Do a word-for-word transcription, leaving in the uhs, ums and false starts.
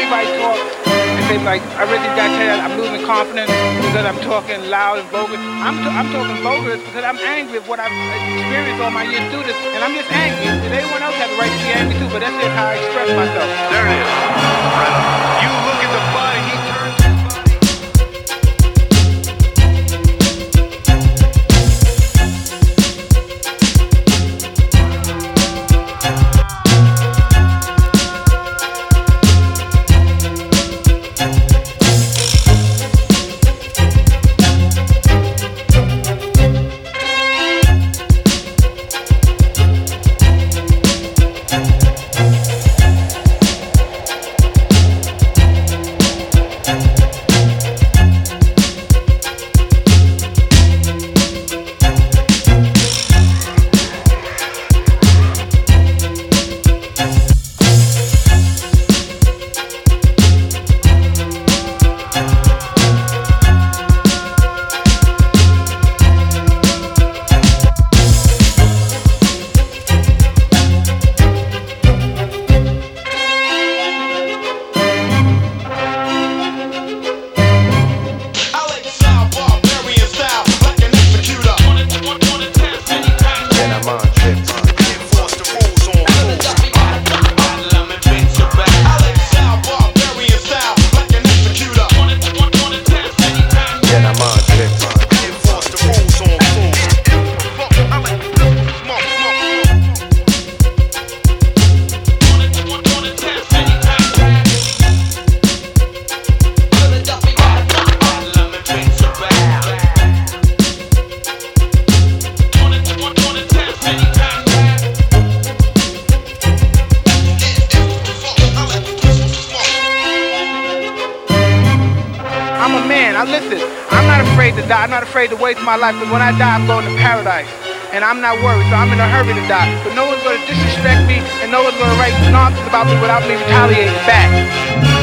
anybody talk and say like, I really got to tell you I'm losing confidence because I'm talking loud and vulgar. I'm, t- I'm talking vulgar because I'm angry at what I've experienced all my years through this, and I'm just angry. And everyone else has the right to be angry too, but that's just how I express myself. There it is. Right. You look at the body, he turns. I'm a man, I listen, I'm not afraid to die, I'm not afraid to waste my life, because when I die, I'm going to paradise, and I'm not worried, so I'm in a hurry to die, but no one's going to disrespect me, and no one's going to write nonsense about me without me retaliating back.